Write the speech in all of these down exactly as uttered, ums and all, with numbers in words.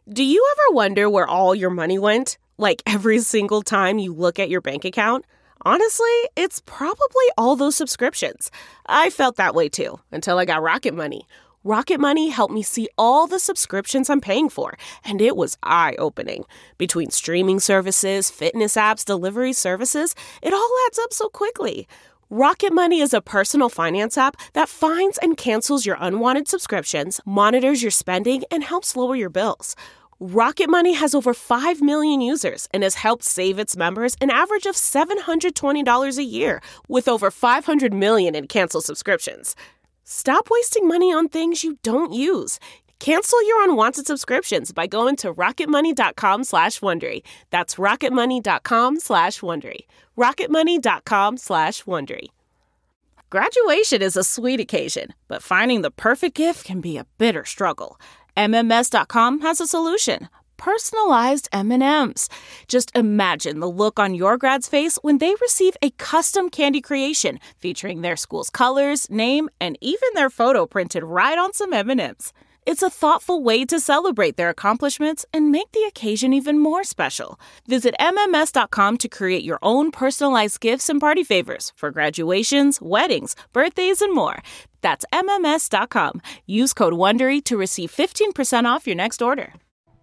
Do you ever wonder where all your money went? Like every single time you look at your bank account? Honestly, it's probably all those subscriptions. I felt that way too, until I got Rocket Money. Rocket Money helped me see all the subscriptions I'm paying for, and it was eye-opening. Between streaming services, fitness apps, delivery services, it all adds up so quickly. Rocket Money is a personal finance app that finds and cancels your unwanted subscriptions, monitors your spending, and helps lower your bills. Rocket Money has over five million users and has helped save its members an average of seven hundred twenty dollars a year, with over five hundred million in canceled subscriptions. Stop wasting money on things you don't use. Cancel your unwanted subscriptions by going to rocketmoney.com slash Wondery. That's rocketmoney.com slash Wondery. rocketmoney.com slash Wondery. Graduation is a sweet occasion, but finding the perfect gift can be a bitter struggle. M M S dot com has a solution. Personalized M and M's. Just imagine the look on your grad's face when they receive a custom candy creation featuring their school's colors, name, and even their photo printed right on some M and M's. It's a thoughtful way to celebrate their accomplishments and make the occasion even more special. Visit M M S dot com to create your own personalized gifts and party favors for graduations, weddings, birthdays, and more. That's M M S dot com. Use code WONDERY to receive fifteen percent off your next order.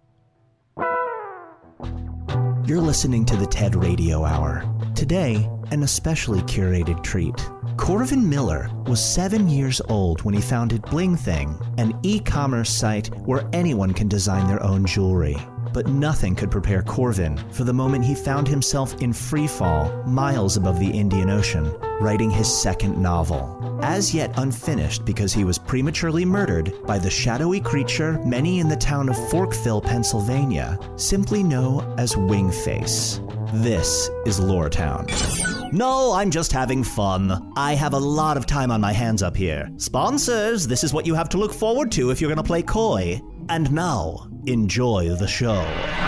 You're listening to the TED Radio Hour. Today, an especially curated treat. Corvin Miller was seven years old when he founded Bling Thing, an e-commerce site where anyone can design their own jewelry. But nothing could prepare Corvin for the moment he found himself in free fall, miles above the Indian Ocean, writing his second novel. As yet unfinished because he was prematurely murdered by the shadowy creature many in the town of Forkville, Pennsylvania, simply know as Wingface. This is Lore Town. No, I'm just having fun. I have a lot of time on my hands up here. Sponsors, this is what you have to look forward to if you're going to play coy. And now, enjoy the show.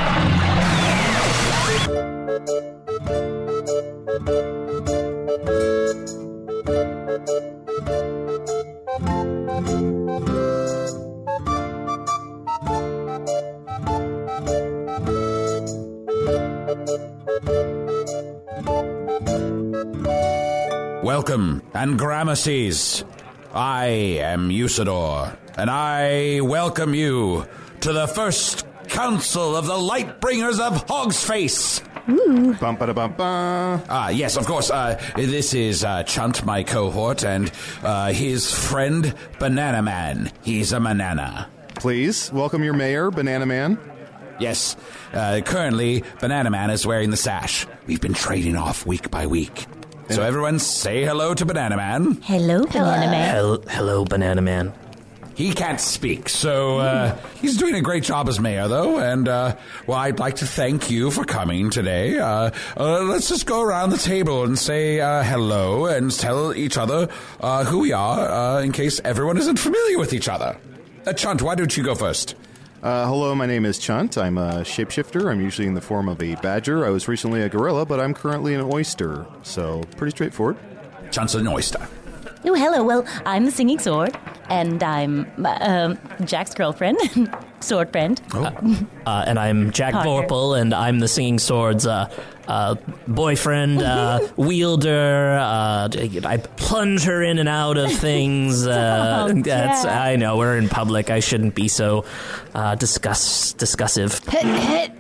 Welcome, Angrammacies. I am Usador, and I welcome you to the first Council of the Lightbringers of Hogsface. Ooh. Bum, ba, da, bum, ba. Ah, yes, of course. Uh, this is uh, Chunt, my cohort, and uh, his friend, Banana Man. He's a banana. Please, welcome your mayor, Banana Man. Yes, uh, currently, Banana Man is wearing the sash. We've been trading off week by week. So everyone say hello to Banana Man. Hello, Banana Man. Hello, hello, Banana Man. He can't speak, so uh, he's doing a great job as mayor, though. And, uh, well, I'd like to thank you for coming today. Uh, uh, let's just go around the table and say uh, hello and tell each other uh, who we are uh, in case everyone isn't familiar with each other. Uh, Chunt, why don't you go first? Uh, hello, my name is Chunt. I'm a shapeshifter. I'm usually in the form of a badger. I was recently a gorilla, but I'm currently an oyster. So, pretty straightforward. Chunt's an oyster. Oh, hello. Well, I'm the Singing Sword, and I'm uh, Jack's girlfriend, sword friend. Oh. Uh, uh, and I'm Jack Vorpal, and I'm the Singing Sword's uh, uh, boyfriend, uh, wielder. Uh, I plunge her in and out of things. Uh, oh, that's yeah. I know, we're in public. I shouldn't be so uh, discuss discussive. Hi,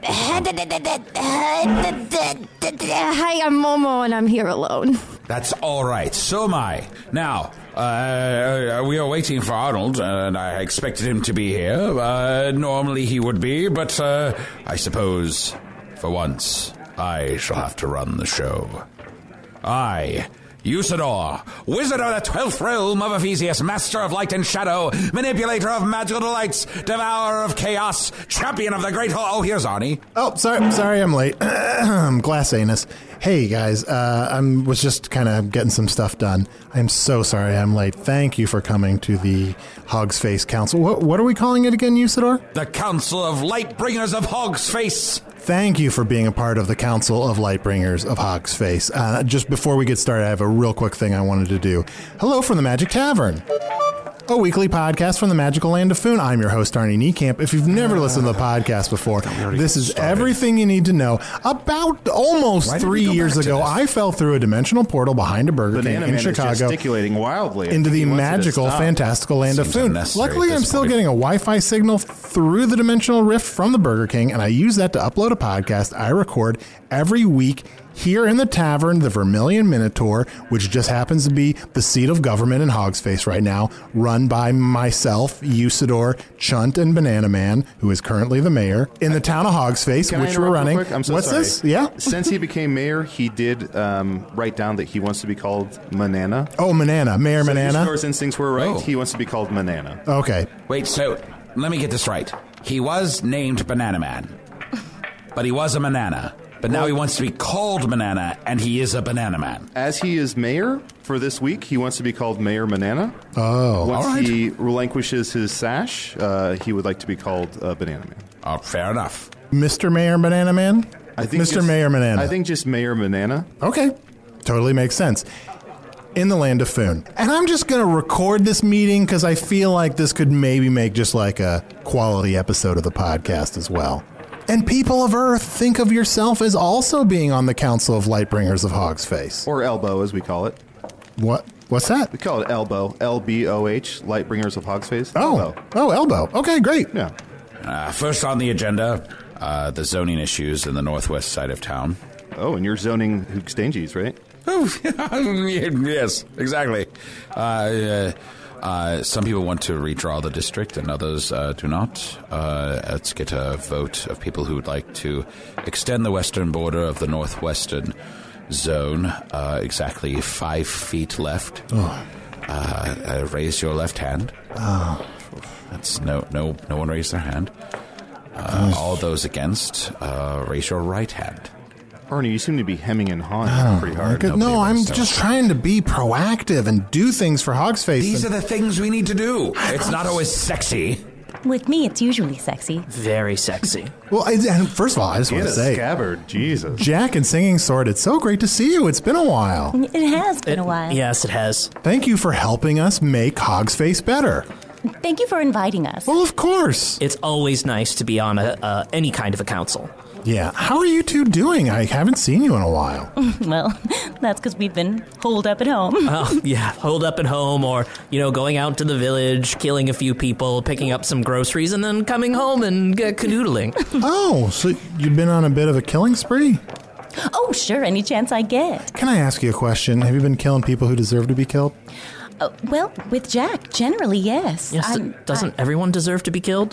I'm Momo, and I'm here alone. That's all right. So am I. Now, uh, we are waiting for Arnold, and I expected him to be here. Uh, normally he would be, but uh, I suppose, for once, I shall have to run the show. I, Usador, wizard of the twelfth realm of Ephesius, master of light and shadow, manipulator of magical delights, devourer of chaos, champion of the great hall. Oh, here's Arnie. Oh, sorry, sorry, I'm late. Glass anus. Hey guys, uh, I was just kind of getting some stuff done. I'm so sorry I'm late. Thank you for coming to the Hogsface Council. What, what are we calling it again, Usador? The Council of Lightbringers of Hogsface. Thank you for being a part of the Council of Lightbringers of Hogsface. Uh, just before we get started, I have a real quick thing I wanted to do. Hello from the Magic Tavern. a weekly podcast from the magical land of Foon. I'm your host, Arnie Niekamp. If you've never listened to the podcast before, this is started. everything you need to know. About almost Why did we three go years back to ago, this? I fell through a dimensional portal behind a Burger Banana King in Man Chicago. is gesticulating wildly. Into the He wants it to magical, stop. fantastical land Seems of Foon. unnecessary Luckily, at I'm this still point. getting a Wi-Fi signal through the dimensional rift from the Burger King, and I use that to upload a podcast I record every week here in the tavern, the Vermilion Minotaur, which just happens to be the seat of government in Hogsface right now, run by myself, Usador, Chunt, and Banana Man, who is currently the mayor, in the town of Hogsface, Can I which we're interrupt real running. quick? I'm so What's sorry. this? Yeah? Since he became mayor, he did um, write down that he wants to be called Manana. Oh, Manana. Mayor So Manana. Usador's instincts were right. Oh. He wants to be called Manana. Okay. Wait, so let me get this right. He was named Banana Man, but he was a banana. But now he wants to be called Banana, and he is a Banana Man. As he is mayor for this week, he wants to be called Mayor Manana. Oh. Once all right. he relinquishes his sash, uh, he would like to be called uh, Banana Man. Oh, fair enough. Mister Mayor Banana Man? I think Mister just- Mayor Banana. I think just Mayor Manana. Okay. Totally makes sense. In the land of Foon. And I'm just going to record this meeting because I feel like this could maybe make just like a quality episode of the podcast as well. And people of Earth, think of yourself as also being on the Council of Lightbringers of Hogsface. Or Elbow, as we call it. What? What's that? We call it Elbow. L B O H, Lightbringers of Hogsface. Oh. Elbow. Oh, Elbow. Okay, great. Yeah. Uh, first on the agenda, uh, the zoning issues in the northwest side of town. Oh, and you're zoning Hoogstanges, right? Oh, yes, exactly. Uh, uh, uh, some people want to redraw the district and others uh, do not. Uh, let's get a vote of people who would like to extend the western border of the northwestern zone uh, exactly five feet left. Oh. Uh, uh, raise your left hand. Oh. That's no, no, no one raised their hand. Uh, all those against, uh, raise your right hand. Arnie, you seem to be hemming and hawing pretty hard. Good. No, I'm just trying to be proactive and do things for Hogsface. These are and- the things we need to do. It's not always sexy. With me, it's usually sexy. Very sexy. well, I, and first of all, I just want Get to a say, scabbard. Jesus. Jack and Singing Sword, it's so great to see you. It's been a while. It has been It- a while. Yes, it has. Thank you for helping us make Hogsface better. Thank you for inviting us. Well, of course. It's always nice to be on a, uh, any kind of a council. Yeah. How are you two doing? I haven't seen you in a while. Well, that's because we've been holed up at home. Oh, yeah, holed up at home or, you know, going out to the village, killing a few people, picking up some groceries, and then coming home and uh, canoodling. Oh, so you've been on a bit of a killing spree? Oh, sure, any chance I get. Can I ask you a question? Have you been killing people who deserve to be killed? Uh, well, with Jack, generally, yes. Yes, I'm- doesn't I- everyone deserve to be killed?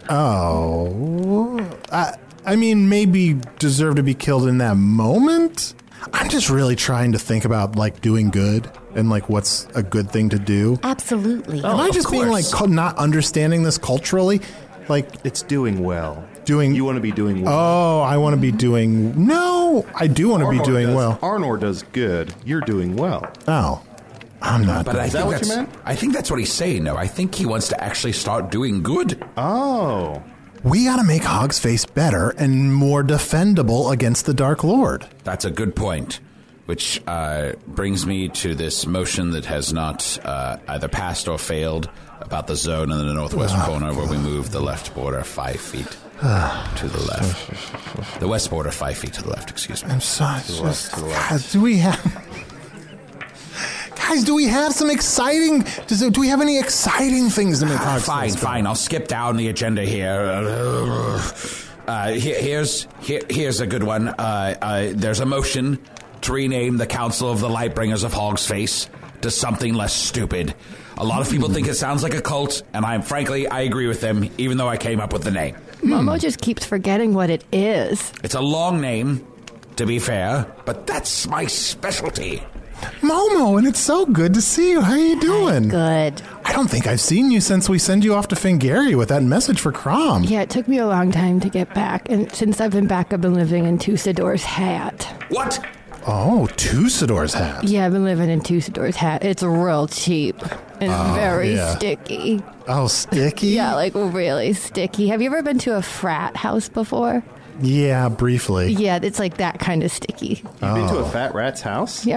Oh. I, I mean, maybe deserve to be killed in that moment? I'm just really trying to think about, like, doing good and, like, what's a good thing to do. Absolutely. Am I of just being, like, course. cu- not understanding this culturally? Like, It's doing well. doing... You want to be doing well. Oh, I want to be doing... No, I do want to be Arnor doing does, well. Arnor does good. You're doing well. Oh, I'm not. But I Is that think what you that's, meant? I think that's what he's saying. No, I think he wants to actually start doing good. Oh. We got to make Hogsface better and more defendable against the Dark Lord. That's a good point. Which uh, brings me to this motion that has not uh, either passed or failed about the zone in the northwest Oh, corner where we move the left border five feet to the left. The west border five feet to the left, excuse me. I'm sorry. Just, guys, do we have... Guys, do we have some exciting... Does it, do we have any exciting things to make Hogsface Fine, better? fine. I'll skip down the agenda here. Uh, here here's here, here's a good one. Uh, uh, there's a motion to rename the Council of the Lightbringers of Hogsface to something less stupid. A lot of people think it sounds like a cult, and I'm frankly I agree with them, even though I came up with the name. Momo just keeps forgetting what it is. It's a long name, to be fair, but that's my specialty. Momo, and it's so good to see you. How are you doing? Good. I don't think I've seen you since we sent you off to Fingari with that message for Crom. Yeah, it took me a long time to get back, and since I've been back, I've been living in Tusador's hat. What? Oh, Tusador's hat. Yeah, I've been living in Tusador's hat. It's real cheap and Oh, very yeah. sticky. Oh, sticky? Yeah, like really sticky. Have you ever been to a frat house before? Yeah, briefly. Yeah, it's like that kind of sticky. You've been to a fat rat's house? Yeah.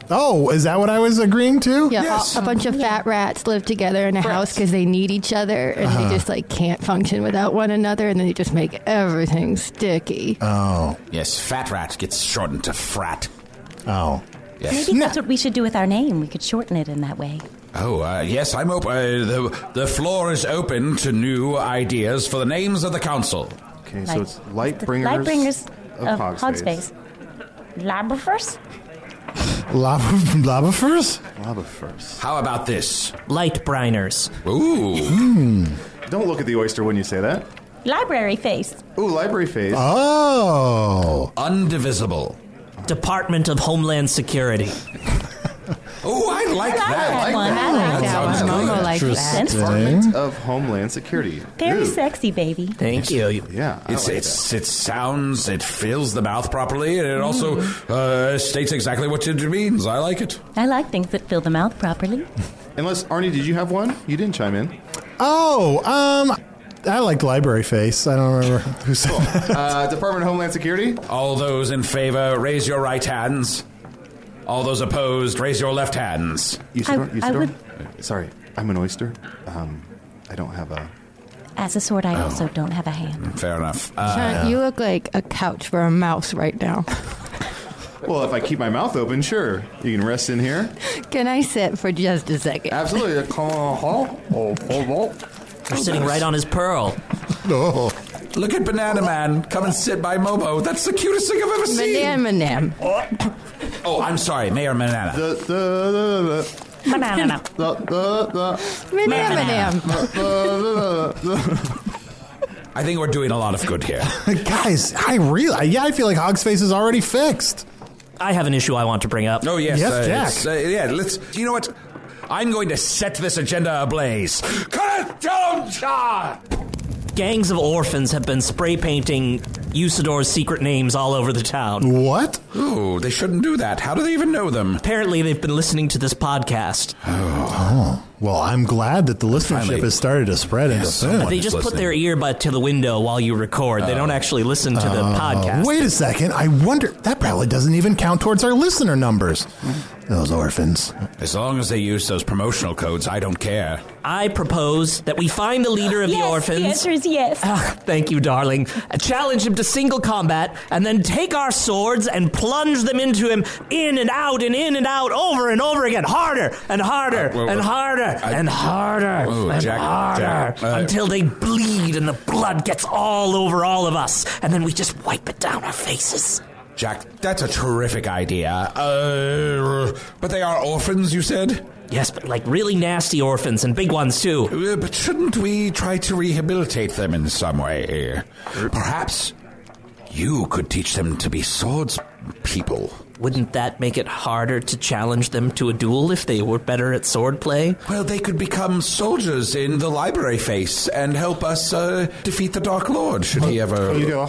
Oh, is that what I was agreeing to? Yeah, Yes. a, a bunch of fat rats live together in a house because they need each other and Uh-huh. they just like can't function without one another, and then they just make everything sticky. Oh, Yes, fat rat gets shortened to frat. oh. Yes. Maybe that's what we should do with our name. We could shorten it in that way. Oh, uh, yes, I'm open. Uh, the, the floor is open to new ideas for the names of the council. Okay, so Like- it's light The bringers, Lightbringers of, of Hogsface. Hogsface. Labberfers? Lava, lava first? Lava first. How about this? Light Briners. Ooh. Don't look at the oyster when you say that. Library face. Ooh, library phase. Oh. Undivisible. Department of Homeland Security. Oh, I like I like that. that one. I like That that sounds one. good. Momo likes that. Interesting. Of Homeland Security. Very Ooh. sexy, baby. Thank you. Yeah, I It's, like it's, it sounds, it fills the mouth properly, and it also uh, states exactly what it means. I like it. I like things that fill the mouth properly. that. Unless, Arnie, did you have one? You didn't chime in. Oh, um, I liked library face. I don't remember who said that. Uh, Department of Homeland Security? All those in favor, raise your right hands. All those opposed, raise your left hands. Usador? I- I Usador? would- Sorry, I'm an oyster. Um, I don't have a... As a sword, I also don't have a hand. Fair enough. Uh, Sean, you look like a couch for a mouse right now. Well, if I keep my mouth open, sure. You can rest in here. Can I sit for just a second? Absolutely. You're sitting right on his pearl. Oh. look at Banana Man. Come and sit by Momo. That's the cutest thing I've ever seen. Manam, manam. Oh, I'm sorry, Mayor Banana. The, the, Banana. the, the, the, Manam, manam. I think we're doing a lot of good here. Guys, I really, yeah, I feel like Hogsface is already fixed. I have an issue I want to bring up. Oh, yes. Yes, uh, Jack. it's, Uh, yeah, let's. You know what? I'm going to set this agenda ablaze. Gangs of orphans have been spray painting Usador's secret names all over the town. What? Ooh, they shouldn't do that. How do they even know them? Apparently, they've been listening to this podcast. Oh, well, I'm glad that the listenership Finally. has started to spread into Yes, Foon. someone- They just put listening. their earbutt to the window while you record. They don't actually listen to the podcast. Wait a second. I wonder, that probably doesn't even count towards our listener numbers. Those orphans. As long as they use those promotional codes, I don't care. I propose that we find the leader of the Yes, orphans. the answer is yes. Ah, thank you, darling. Uh, Challenge him to single combat, and then take our swords and plunge them into him in and out and in and out over and over again. Harder and harder Uh, well, and well, harder I- and harder Oh, and Jack- harder Jack, uh, until they bleed and the blood gets all over all of us. And then we just wipe it down our faces. Jack, that's a terrific idea. Uh, but they are orphans, you said? Yes, but like really nasty orphans and big ones too. Uh, but shouldn't we try to rehabilitate them in some way? Perhaps you could teach them to be swords people. Wouldn't that make it harder to challenge them to a duel if they were better at swordplay? Well, they could become soldiers in the library face and help us uh, defeat the Dark Lord, should he ever...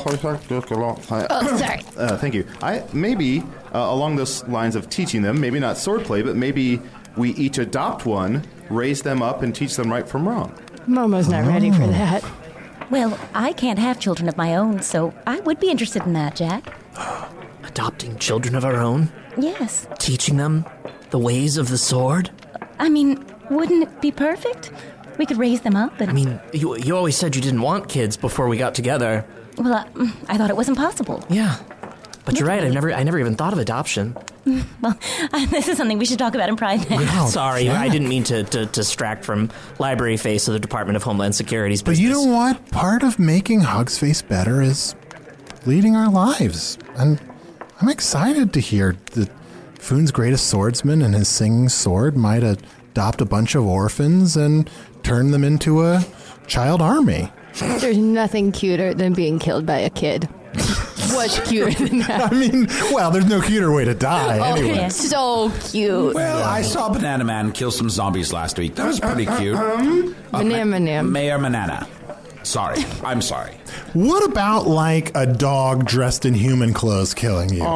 Oh, sorry. Uh, thank you. I maybe uh, along those lines of teaching them, maybe not swordplay, but maybe we each adopt one, raise them up, and teach them right from wrong. Momo's not ready for that. Well, I can't have children of my own, so I would be interested in that, Jack. Adopting children of our own? Yes. Teaching them the ways of the sword? I mean, wouldn't it be perfect? We could raise them up and... I mean, you, you always said you didn't want kids before we got together. Well, I, I thought it was impossible. Yeah. But you're right, I never I never even thought of adoption. Well, this is something we should talk about in private. Sorry, I didn't mean to, to, to distract from Library Face of the Department of Homeland Security's But business. you know what? Part of making Hogsface better is leading our lives. And I'm excited to hear that Foon's greatest swordsman and his singing sword might adopt a bunch of orphans and turn them into a child army. There's nothing cuter than being killed by a kid. What's cuter than that? I mean, well, there's no cuter way to die Oh, anyway. it's so cute. Well, I saw Banana Man kill some zombies last week. That was pretty cute. Uh, Banana Man. Mayor Banana. Sorry. I'm sorry. What about like a dog dressed in human clothes killing you?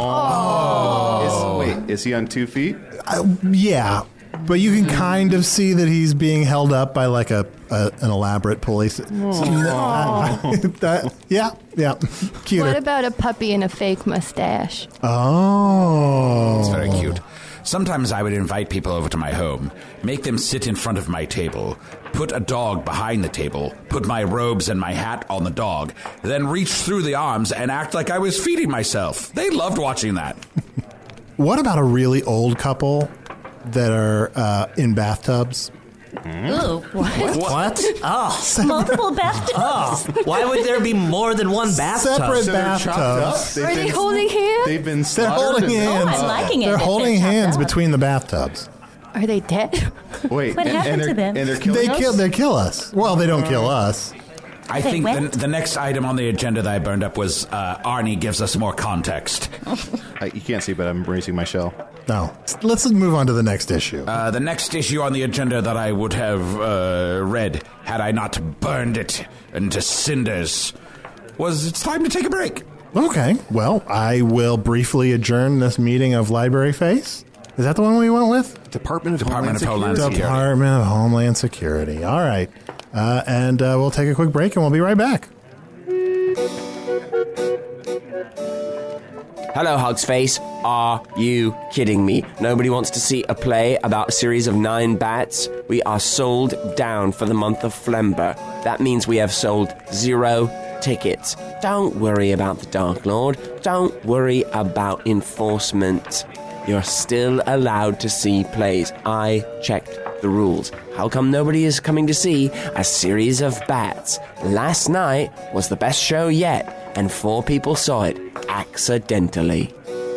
Oh. Is, wait, is he on two feet? Uh, yeah, but you can kind of see that he's being held up by like a, a an elaborate police. that, yeah, yeah, cuter. What about a puppy and a fake mustache? Oh, It's very cute. Sometimes I would invite people over to my home, make them sit in front of my table, put a dog behind the table, put my robes and my hat on the dog, then reach through the arms and act like I was feeding myself. They loved watching that. What about a really old couple that are uh, in bathtubs? Ooh, what? What? Oh. Multiple bathtubs? Oh. Why would there be more than one bathtub? Separate So they're chopped up. bathtubs. They've Are they been- holding hands? They've been They're slaughtered holding and- hands. Oh, I'm liking it They're that holding they're chopped hands up. between the bathtubs. Are they dead? Wait, What and, happened and to they're, them? And they're killing They us? kill. They kill us. Well, they don't kill us. I They think went? the, the next item on the agenda that I burned up was uh, Arnie gives us more context. I, you can't see, but I'm raising my shell. No. Let's move on to the next issue. Uh, the next issue on the agenda that I would have uh, read had I not burned it into cinders was it's time to take a break. Okay. Well, I will briefly adjourn this meeting of Library Face. Is that the one we went with? Department of Department Homeland of Homeland Security. Security. Department of Homeland Security. All right. Uh, and uh, we'll take a quick break and we'll be right back. Hello, Hugsface. Are you kidding me? Nobody wants to see a play about a series of nine bats? We are sold down for the month of Flember. That means we have sold zero tickets. Don't worry about the Dark Lord. Don't worry about enforcement. You're still allowed to see plays. I checked the rules. How come nobody is coming to see a series of bats? Last night was the best show yet, and four people saw it accidentally.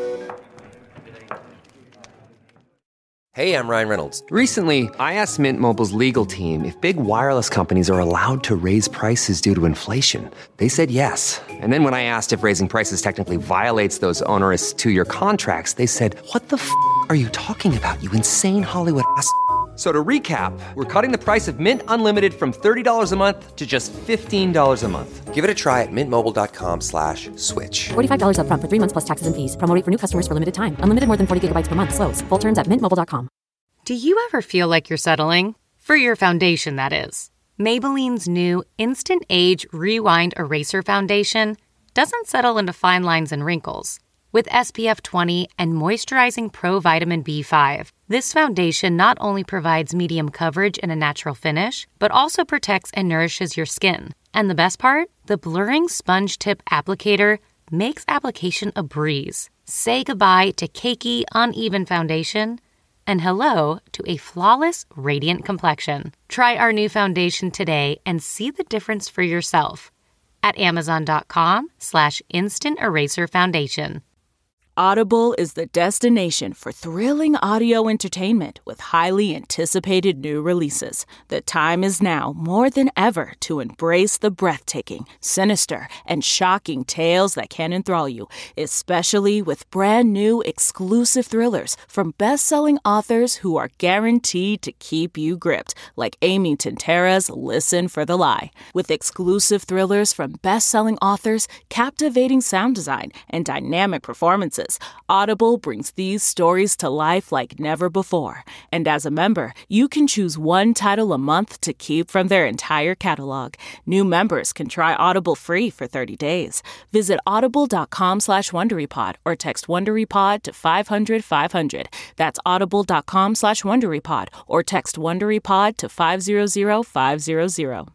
Hey, I'm Ryan Reynolds. Recently, I asked Mint Mobile's legal team if big wireless companies are allowed to raise prices due to inflation. They said yes. And then when I asked if raising prices technically violates those onerous two-year contracts, they said, "What the f*** are you talking about, you insane Hollywood ass f- So to recap, we're cutting the price of Mint Unlimited from thirty dollars a month to just fifteen dollars a month. Give it a try at mintmobile.com slash switch. forty-five dollars up front for three months plus taxes and fees. Promo rate for new customers for limited time. Unlimited more than forty gigabytes per month. Slows full terms at mint mobile dot com. Do you ever feel like you're settling? For your foundation, that is. Maybelline's new Instant Age Rewind Eraser Foundation doesn't settle into fine lines and wrinkles. With S P F twenty and moisturizing Pro Vitamin B five, this foundation not only provides medium coverage and a natural finish, but also protects and nourishes your skin. And the best part? The blurring sponge tip applicator makes application a breeze. Say goodbye to cakey, uneven foundation and hello to a flawless, radiant complexion. Try our new foundation today and see the difference for yourself at amazon.com slash instant eraser foundation. Audible is the destination for thrilling audio entertainment with highly anticipated new releases. The time is now more than ever to embrace the breathtaking, sinister, and shocking tales that can enthrall you, especially with brand new exclusive thrillers from best-selling authors who are guaranteed to keep you gripped, like Amy Tintera's Listen for the Lie. With exclusive thrillers from best-selling authors, captivating sound design, and dynamic performances, Audible brings these stories to life like never before. And as a member, you can choose one title a month to keep from their entire catalog. New members can try Audible free for thirty days. Visit audible.com slash WonderyPod or text WonderyPod to five hundred five hundred. That's audible.com slash WonderyPod or text WonderyPod to five hundred five hundred.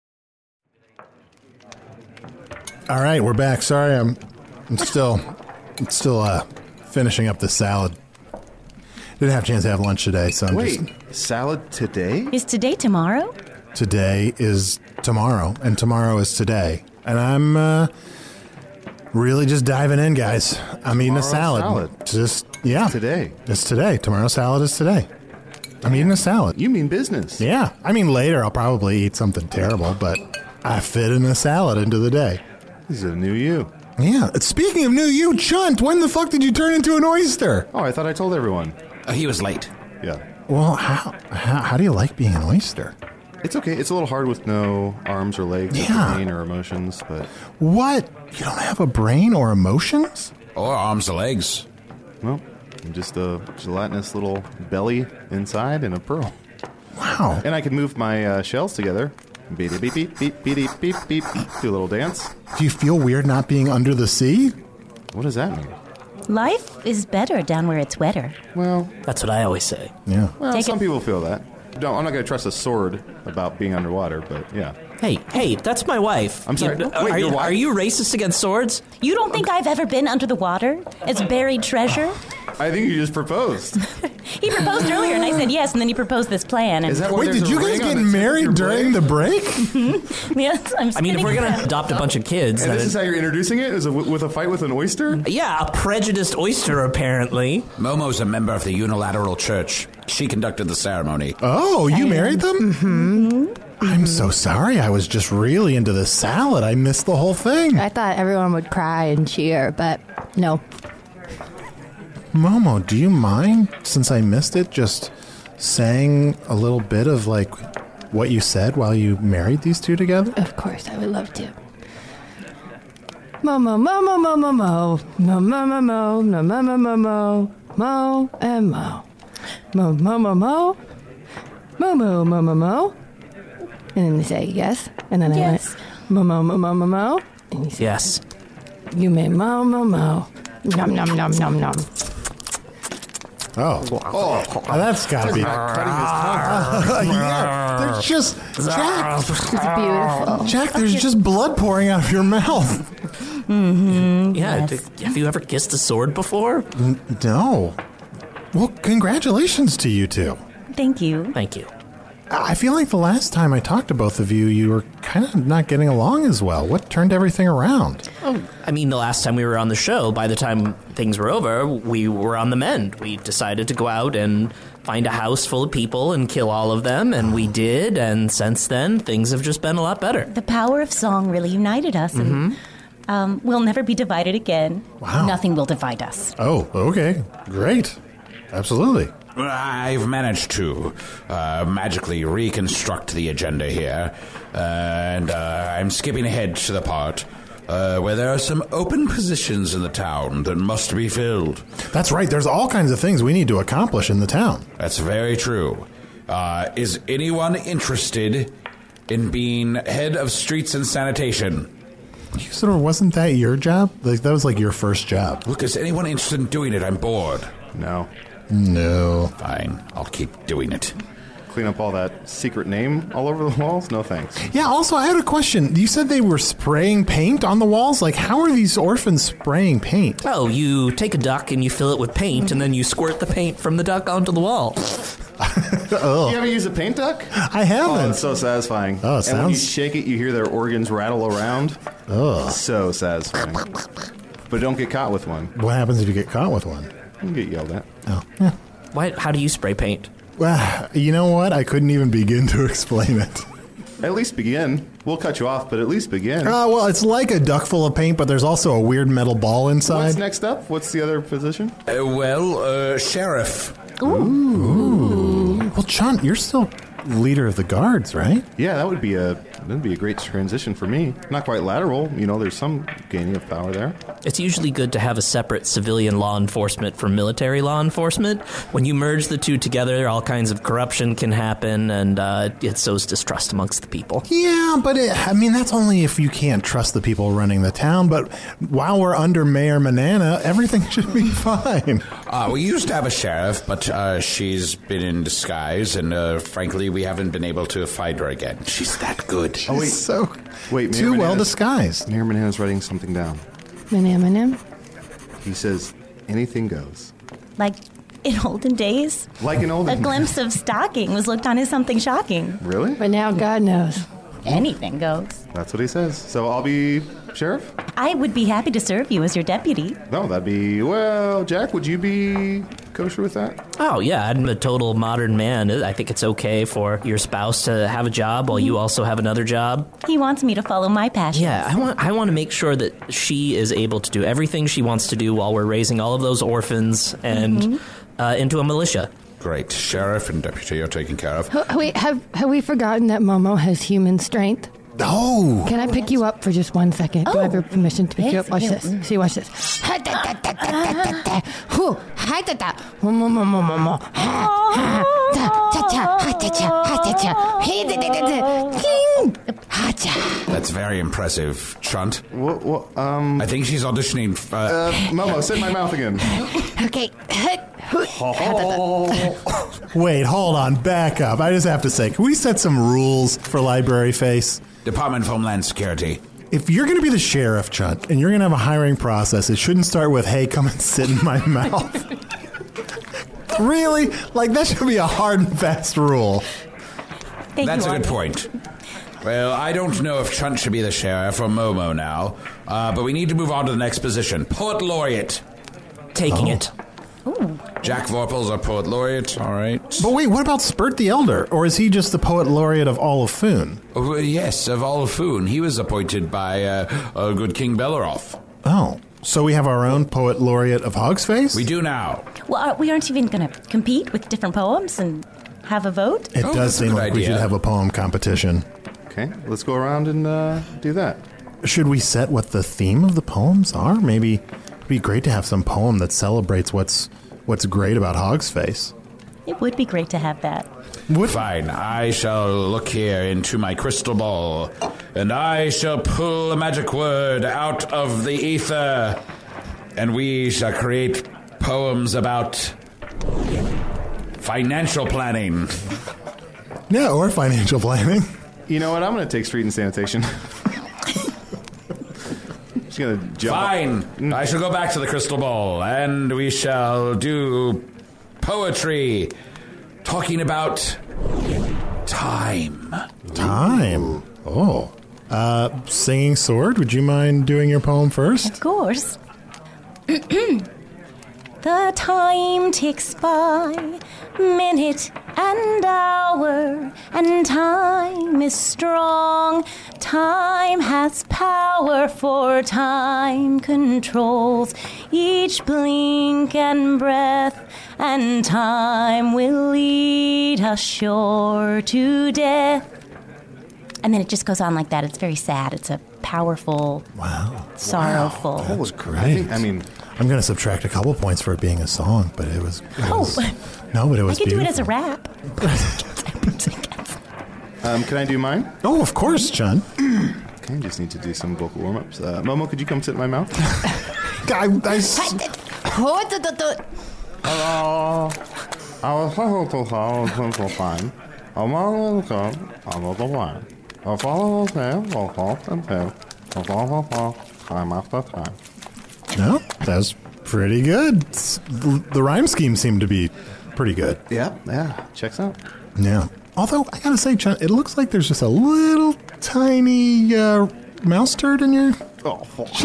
All right, we're back. Sorry, I'm, I'm still, I'm still uh, finishing up the salad. Didn't have a chance to have lunch today, so I'm Wait, just. salad today? Is today tomorrow? Today is tomorrow, and tomorrow is today, and I'm uh, really just diving in, guys. I'm eating a salad. salad. Just yeah, Today. It's today. Tomorrow's salad is today. I'm eating a salad. You mean business? Yeah, I mean later I'll probably eat something terrible, but I fit in a salad into the day. This is a new you. Yeah. Speaking of new you, Chunt, when the fuck did you turn into an oyster? Oh, I thought I told everyone. Uh, he was late. Yeah. Well, how, how how do you like being an oyster? It's okay. It's a little hard with no arms or legs Yeah. or brain or emotions, but... What? You don't have a brain or emotions? Or arms or legs. Well, I'm just a gelatinous little belly inside and a pearl. Wow. And I can move my uh, shells together. Beep, beep, beep, beep, beep, beep, beep, beep. Do a little dance. Do you feel weird not being under the sea? What does that mean? Life is better down where it's wetter. Well, that's what I always say. Yeah. Well, Take some it. people feel that. Don't, I'm not going to trust a sword about being underwater, but yeah. Hey, hey, that's my wife. I'm sorry. You- Wait, are, your you, wife? are you racist against swords? You don't think I've ever been under the water? It's buried treasure? I think you just proposed. He proposed earlier, and I said yes, and then he proposed this plan. And Is that why Wait, there's did a you guys ring on get the tip of married your during blade? the break? yes, I'm I mean, if we're going to spinning adopt a bunch of kids, And then this is how you're introducing it? Is it w- with a fight with an oyster? yeah, a prejudiced oyster, apparently. Momo's a member of the Unilateral Church. She conducted the ceremony. Oh, you married them? Mm-hmm. I'm so sorry. I was just really into the salad. I missed the whole thing. I thought everyone would cry and cheer, but no. Momo, do you mind, since I missed it, just saying a little bit of, like, what you said while you married these two together? Of course, I would love to. Mo, mo, mo, mo, mo, mo, mo. Mo, mo, mo, mo, mo, mo, mo, mo, mo. Mo and mo. Mo, mo, mo, mo. Mo, mo, mo, mo, mo. And then they say yes. And then Yes. I went, mo, mo, mo, mo, mo, mo. And you say, Yes. you may mo, mo, mo. Nom, nom, nom, nom, nom. Oh. Oh, that's got to be. yeah, there's just. Jack, It's beautiful. Jack, there's just blood pouring out of your mouth. Mm-hmm. Yeah, yes. d- have you ever kissed a sword before? N- no. Well, congratulations to you two. Thank you. Thank you. I feel like the last time I talked to both of you, you were kind of not getting along as well. What turned everything around? Oh, I mean, the last time we were on the show, by the time things were over, we were on the mend. We decided to go out and find a house full of people and kill all of them, and we did, and since then, things have just been a lot better. The power of song really united us, and um, we'll never be divided again. Wow. Nothing will divide us. Oh, okay. Great. Absolutely. I've managed to uh, magically reconstruct the agenda here, uh, and uh, I'm skipping ahead to the part uh, where there are some open positions in the town that must be filled. That's right. There's all kinds of things we need to accomplish in the town. That's very true. Uh, is anyone interested in being head of streets and sanitation? Sort of, wasn't that your job? Like that was like your first job. Look, is anyone interested in doing it? I'm bored. No. No. Fine, I'll keep doing it. Clean up all that secret name all over the walls? No thanks. Yeah, also, I had a question. You said they were spraying paint on the walls? Like, how are these orphans spraying paint? Oh, you take a duck and you fill it with paint, and then you squirt the paint from the duck onto the wall. Oh. You haven't used a paint duck? I haven't. Oh, it's so satisfying. Oh, it and when you sounds- shake it, you hear their organs rattle around. Oh. So satisfying. But don't get caught with one. What happens if you get caught with one? You can get yelled at. Oh, yeah. Why, how do you spray paint? Well, you know what? I couldn't even begin to explain it. At least begin. We'll cut you off, but at least begin. Uh, well, it's like a duck full of paint, but there's also a weird metal ball inside. What's next up? What's the other position? Uh, well, uh, sheriff. Ooh. Well, Chunt, you're still leader of the guards, right? Yeah, that would be a that'd be a great transition for me. Not quite lateral, you know. There's some gaining of power there. It's usually good to have a separate civilian law enforcement from military law enforcement. When you merge the two together, all kinds of corruption can happen, and uh, it sows distrust amongst the people. Yeah, but it, I mean, that's only if you can't trust the people running the town. But while we're under Mayor Manana, everything should be fine. Uh, we used to have a sheriff, but uh, she's been in disguise, and uh, frankly, we haven't been able to find her again. She's that good. Oh, wait. So Wait, too Mayor well Manana's- disguised. Mayor Manana's writing something down. Manim, manim. He says, anything goes. Like in olden days, Like an old... a glimpse of stocking was looked on as something shocking. Really? But now God knows. Anything goes. That's what he says. So I'll be sheriff? I would be happy to serve you as your deputy. No, that'd be... Well, Jack, would you be kosher with that? Oh, yeah, I'm a total modern man. I think it's okay for your spouse to have a job while you also have another job. He wants me to follow my passion. Yeah, I want I want to make sure that she is able to do everything she wants to do while we're raising all of those orphans and Mm-hmm. uh, into a militia. Great. Sheriff and deputy are taken care of. H- Wait, have have we forgotten that Momo has human strength? Oh. Can I pick you up for just one second? Do I have your permission to pick you Yes, up? Watch yes. this. See, watch this. Whew. Hi, da, da. Mo, mo, mo, mo, mo, mo. Ha, ha. Da, cha, cha. Ha, cha, cha. Ha, cha, cha. He, da, da, da, da. King. Ha, That's very impressive, Chunt. What, what, um... I think she's auditioning... Uh, uh, Momo, sit in my mouth again. Okay. Wait, hold on. Back up. I just have to say, can we set some rules for Library Face? Department of Homeland Security. If you're going to be the sheriff, Chunt, and you're going to have a hiring process, it shouldn't start with, hey, come and sit in my mouth. Really? Like, that should be a hard and fast rule. Thank That's you, a good Arnie. point. Well, I don't know if Chunt should be the sheriff or Momo now, uh, but we need to move on to the next position. Poet Laureate. Taking Oh. it. Ooh. Jack Vorpal's our Poet Laureate, all right. But wait, what about Spurt the Elder? Or is he just the Poet Laureate of all of Foon? Oh, yes, of all of Foon. He was appointed by uh, uh, good King Belleroth. Oh, so we have our own Poet Laureate of Hogsface? We do now. Well, we aren't even going to compete with different poems and have a vote? It Oh, does that's a seem good like we idea. should have a poem competition. Okay, let's go around and uh, do that. Should we set what the theme of the poems are? Maybe it'd be great to have some poem that celebrates what's what's great about Hogsface. It would be great to have that. Would Fine, I shall look here into my crystal ball, and I shall pull a magic word out of the ether, and we shall create poems about financial planning. Yeah, or financial planning. You know what? I'm going to take street and sanitation. Just going to jump. Fine, I shall go back to the crystal ball, and we shall do poetry, talking about time. Time. Oh. Uh, Singing Sword, would you mind doing your poem first? Of course. The time ticks by, minute and hour, and time is strong. Time has power, for time controls each blink and breath, and time will lead us sure to death. And then it just goes on like that. It's very sad. It's a powerful, Wow. sorrowful. That was Great. great. I mean, I'm going to subtract a couple points for it being a song, but it was. It Oh, was no, but it I was could do beautiful. it as a rap. um, can I do mine? Oh, of course, John. Okay, just need to do some vocal warm-ups. Uh, Momo, could you come sit in my mouth? I, I s- Hello. I was supposed to call Central Time. I'm on the go. I'm on the line. I follow the same vocal and two. I follow the time after time. no, that was pretty good. S- The the rhyme scheme seemed to be pretty good. Yeah, yeah. Checks out. Yeah. Although, I gotta say, John, it looks like there's just a little tiny uh, mouse turd in your. Oh,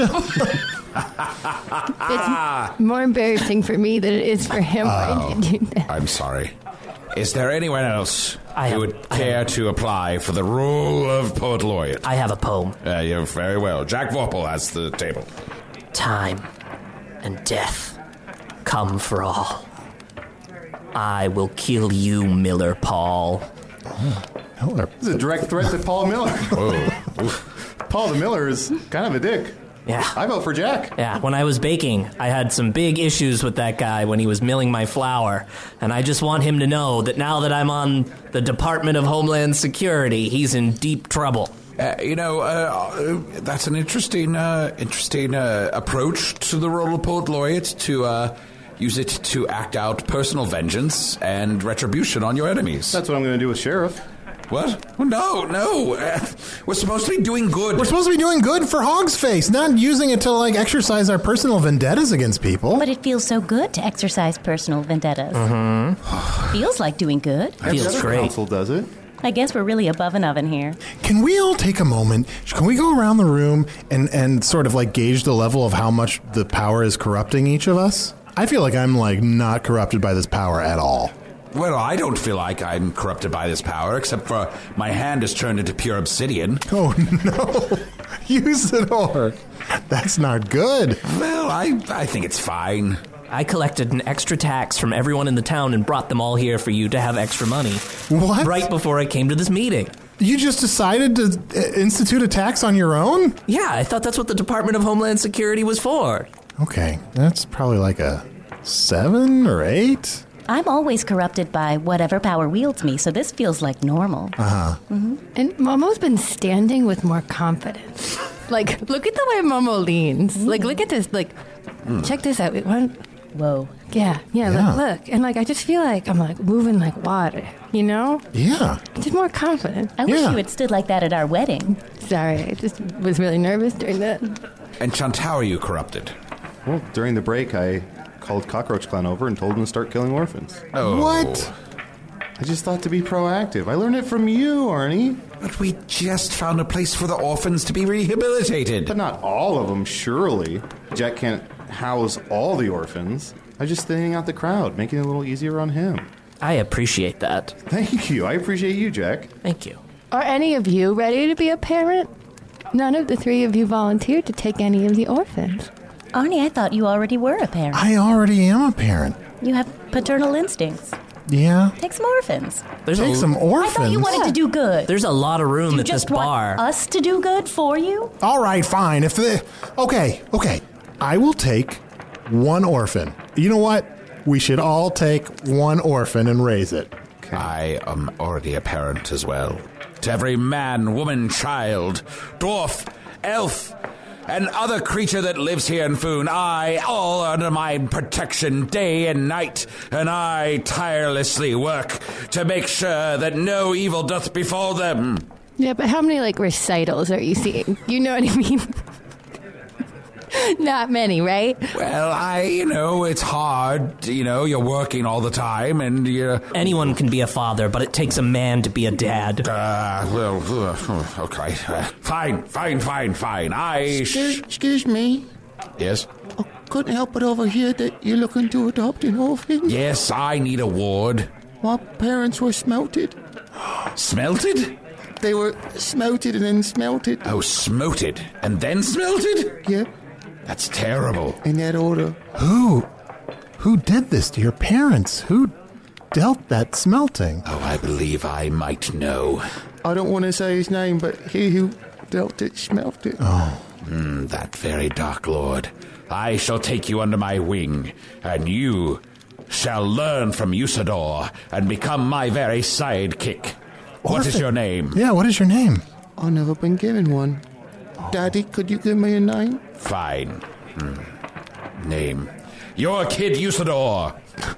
It's more embarrassing for me than it is for him. I didn't do that. I'm sorry. Is there anyone else I who have- would care to apply for the role of Poet Laureate? I have a poem. Uh, you're very well. Jack Vorpal has the table. Time and death come for all. I will kill you, Miller Paul. Miller. This is a direct threat to Paul Miller. Whoa. Paul the Miller is kind of a dick. Yeah. I vote for Jack. Yeah, when I was baking, I had some big issues with that guy when he was milling my flour. And I just want him to know that now that I'm on the Department of Homeland Security, he's in deep trouble. Uh, you know, uh, uh, that's an interesting, uh, interesting uh, approach to the role of Poet Laureate, to uh, use it to act out personal vengeance and retribution on your enemies. That's what I'm going to do with Sheriff. What? Oh, no, no. Uh, we're supposed to be doing good. We're supposed to be doing good for Hogsface, not using it to, like, exercise our personal vendettas against people. But it feels so good to exercise personal vendettas. Mm-hmm. Feels like doing good. Every Feels other great. council does it. I guess we're really above an oven here. Can we all take a moment? Can we go around the room and, and sort of, like, gauge the level of how much the power is corrupting each of us? I feel like I'm, like, not corrupted by this power at all. Well, I don't feel like I'm corrupted by this power, except for my hand is turned into pure obsidian. Oh, no. Usador. That's not good. Well, I, I think it's fine. I collected an extra tax from everyone in the town and brought them all here for you to have extra money. What? Right before I came to this meeting. You just decided to uh, institute a tax on your own? Yeah, I thought that's what the Department of Homeland Security was for. Okay, that's probably like a seven or eight. I'm always corrupted by whatever power wields me, so this feels like normal. Uh-huh. Mm-hmm. And Momo's been standing with more confidence. Like, look at the way Momo leans. Mm. Like, look at this. Like, mm. check this out. One, Whoa. Yeah, yeah, yeah. Look, look. And, like, I just feel like I'm, like, moving like water, you know? Yeah. Just more confident. I yeah. wish you had stood like that at our wedding. Sorry, I just was really nervous during that. And Chunt, how are you corrupted? Well, during the break, I called Cockroach Clan over and told him to start killing orphans. Oh. What? I just thought to be proactive. I learned it from you, Arnie. But we just found a place for the orphans to be rehabilitated. But not all of them, surely. Jack can't house all the orphans. I just thinning out the crowd, making it a little easier on him. I appreciate that. Thank you. I appreciate you, Jack. Thank you. Are any of you ready to be a parent? None of the three of you volunteered to take any of the orphans. Arnie, I thought you already were a parent. I already am a parent. You have paternal instincts. Yeah. Take some orphans. There's Take a, some orphans. I thought you wanted to do good. There's a lot of room do you at this just want bar. us to do good for you? All right, fine. If the okay, okay, I will take one orphan. You know what? We should all take one orphan and raise it. Okay. I am already a parent as well. To every man, woman, child, dwarf, elf, and other creature that lives here in Foon, I, all under my protection day and night, and I tirelessly work to make sure that no evil doth befall them. Yeah, but how many, like, recitals are you seeing? You know what I mean? Not many, right? Well, I, you know, it's hard. You know, you're working all the time, and you're... Anyone can be a father, but it takes a man to be a dad. Uh, well, uh, okay. Uh, fine, fine, fine, fine. I... Excuse, excuse me. Yes? I couldn't help but overhear that you're looking to adopt an orphan. Yes, I need a ward. My parents were smelted. Smelted? They were smelted and then smelted. Oh, smoted and then smelted? Yep. That's terrible. In that order. Who? Who did this to your parents? Who dealt that smelting? Oh, I believe I might know. I don't want to say his name, but he who dealt it smelt it. Oh. Mm, that very dark lord. I shall take you under my wing, and you shall learn from Usador and become my very sidekick. What Orphan. is your name? Yeah, what is your name? I've never been given one. Daddy, could you give me a name? Fine. Hmm. Name. You're Kid Usador.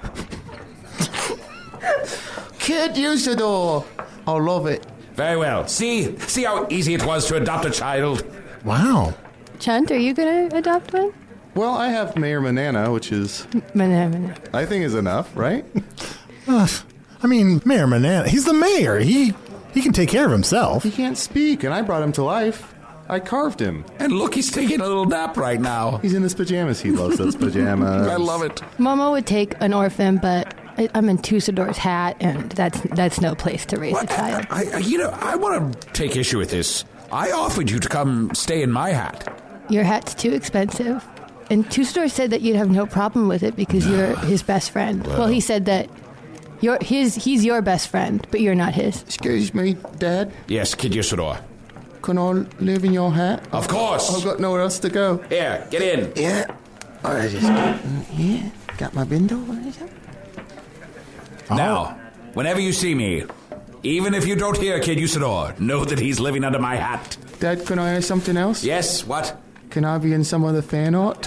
Kid Usador. I love it. Very well. See? See how easy it was to adopt a child? Wow. Chunt, are you going to adopt one? Well, I have Mayor Manana, which is... Manana. I think is enough, right? Uh, I mean, Mayor Manana, he's the mayor. He he can take care of himself. He can't speak, and I brought him to life. I carved him. And look, he's taking a little nap right now. He's in his pajamas. He loves those pajamas. I love it. Momo would take an orphan, but I, I'm in Tusador's hat, and that's that's no place to raise Well, a child. I, I, you know, I want to take issue with this. I offered you to come stay in my hat. Your hat's too expensive. And Tusador said that you'd have no problem with it because you're his best friend. Well, well he said that you're his, he's your best friend, but you're not his. Excuse me, Dad. Yes, Kid Usador. Can I live in your hat? Of course. I've got nowhere else to go. Here, get in. Yeah. I just got in here. Got my bindle. Oh. Now, whenever you see me, even if you don't hear Kid Usador, know that he's living under my hat. Dad, can I ask something else? Yes, what? Can I be in some of the fan art?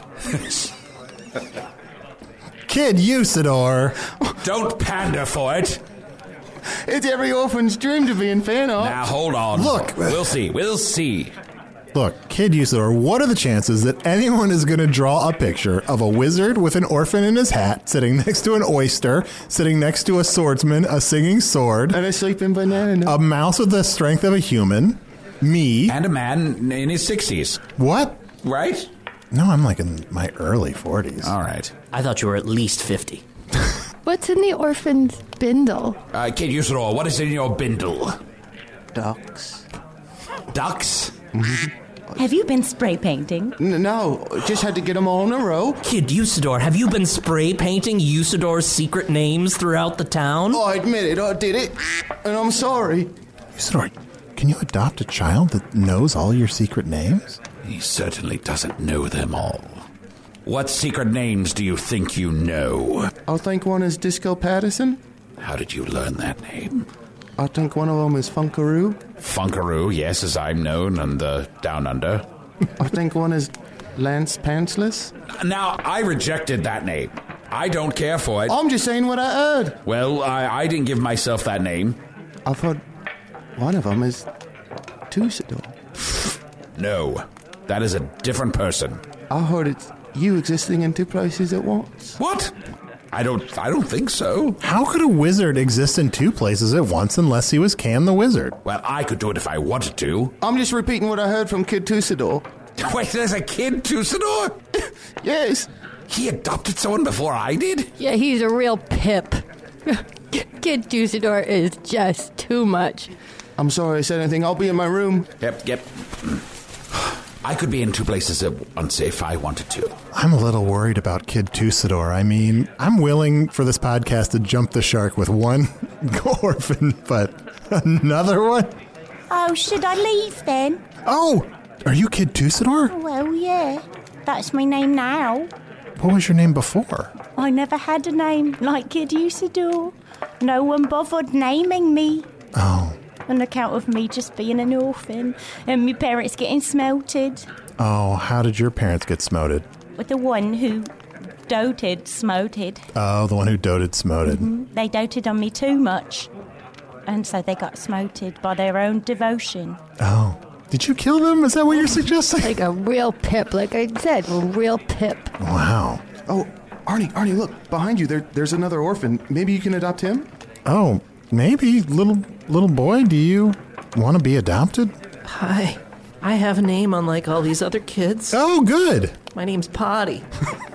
Kid Usador. Don't pander for it. It's every orphan's dream to be in fan art. Now, hold on. Look. We'll see. We'll see. Look, Kid Usador, what are the chances that anyone is going to draw a picture of a wizard with an orphan in his hat, sitting next to an oyster, sitting next to a swordsman, a singing sword, and a sleeping banana, a mouse with the strength of a human, me, and a man in his sixties. What? Right? No, I'm like in my early forties. All right. I thought you were at least fifty. What's in the orphan's bindle? Uh, Kid Usador, what is in your bindle? Ducks. Ducks? Have you been spray painting? N- no, just had to get them all in a row. Kid Usador, have you been spray painting Usador's secret names throughout the town? Oh, I admit it, I did it, and I'm sorry. Usador, can you adopt a child that knows all your secret names? He certainly doesn't know them all. What secret names do you think you know? I think one is Disco Patterson. How did you learn that name? I think one of them is Funkaroo. Funkaroo, yes, as I'm known on the Down Under. I think one is Lance Pantsless. Now, I rejected that name. I don't care for it. I'm just saying what I heard. Well, I, I didn't give myself that name. I've heard one of them is Tusador. No, that is a different person. I heard it's you existing in two places at once. What? I don't I don't think so. How could a wizard exist in two places at once unless he was Can the Wizard? Well, I could do it if I wanted to. I'm just repeating what I heard from Kid Tusador. Wait, there's a Kid Tusador? Yes. He adopted someone before I did? Yeah, he's a real pip. Kid Tusador is just too much. I'm sorry I said anything. I'll be in my room. Yep, yep. I could be in two places at once if I wanted to. I'm a little worried about Kid Tusador. I mean, I'm willing for this podcast to jump the shark with one orphan, but another one? Oh, should I leave then? Oh, are you Kid Tusador? Well, yeah. That's my name now. What was your name before? I never had a name like Kid Usador. No one bothered naming me. Oh. On account of me just being an orphan and my parents getting smelted. Oh, how did your parents get smoted? With the one who doted, smoted. Oh, the one who doted, smoted. Mm-hmm. They doted on me too much. And so they got smoted by their own devotion. Oh. Did you kill them? Is that what you're suggesting? Like a real pip, like I said, a real pip. Wow. Oh, Arnie, Arnie, look, behind you, there, there's another orphan. Maybe you can adopt him? Oh, maybe. Little little boy, do you want to be adopted? Hi. I have a name unlike all these other kids. Oh, good. My name's Potty.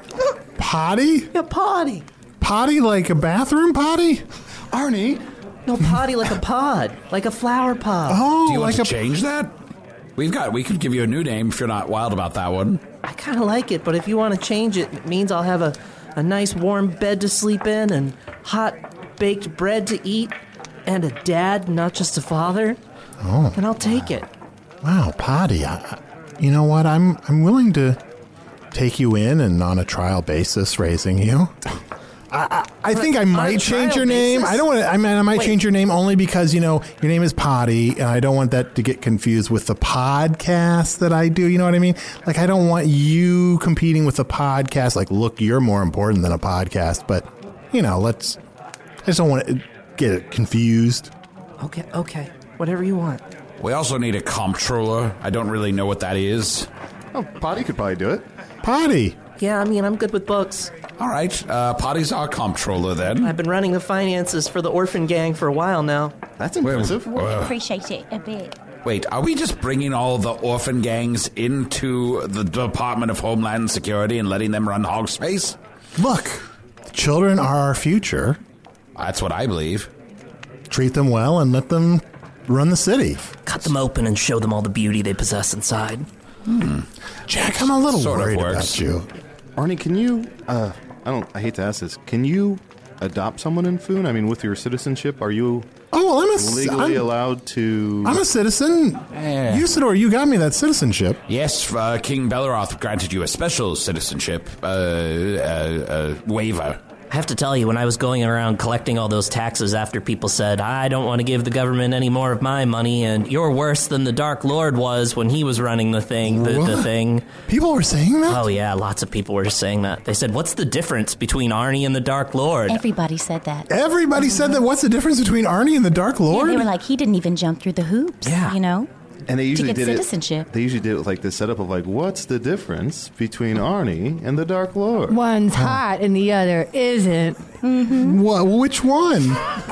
Potty? Yeah, Potty. Potty like a bathroom potty? Arnie? No, potty like a pod, like a flower pod. Oh, do you want like to a... change that? We've got. We could give you a new name if you're not wild about that one. I kind of like it, but if you want to change it, it means I'll have a, a nice warm bed to sleep in and hot baked bread to eat and a dad, not just a father. Oh. And I'll take it. Wow, Potty. I, you know what? I'm I'm willing to take you in and on a trial basis raising you. I, I, I think I might change your name. basis? I don't want to. I mean, I might Wait. change your name only because you know your name is Potty, and I don't want that to get confused with the podcast that I do. You know what I mean? Like, I don't want you competing with the podcast. Like, look, you're more important than a podcast. But you know, let's. I just don't want to get it confused. Okay, okay, whatever you want. We also need a comptroller. I don't really know what that is. Oh, Potty could probably do it. Potty. Yeah, I mean, I'm good with books. All right, uh, Potty's our comptroller then. I've been running the finances for the orphan gang for a while now. That's impressive. We appreciate it a bit. Wait, are we just bringing all the orphan gangs into the Department of Homeland Security and letting them run Hogspace? Look, children are our future. That's what I believe. Treat them well and let them run the city. Cut them open and show them all the beauty they possess inside. Hmm. Jack, I'm a little Sort of worried works. about you. Arnie, can you, uh, I don't, I hate to ask this, can you adopt someone in Foon? I mean, with your citizenship, are you Oh, well, I'm a, legally I'm, allowed to... I'm a citizen. Yeah. Usador, you got me that citizenship. Yes, uh, King Belleroth granted you a special citizenship uh, uh, uh, waiver. I have to tell you, when I was going around collecting all those taxes after people said, I don't want to give the government any more of my money, and you're worse than the Dark Lord was when he was running the thing, the, the thing. People were saying that? Oh, yeah, lots of people were saying that. They said, what's the difference between Arnie and the Dark Lord? Everybody said that. Everybody said that. What's the difference between Arnie and the Dark Lord? Yeah, they were like, he didn't even jump through the hoops, Yeah. you know? And they usually to get did citizenship. it. They usually did it with like the setup of like, what's the difference between Arnie and the Dark Lord? One's hot and the other isn't. Mm-hmm. What? Which one?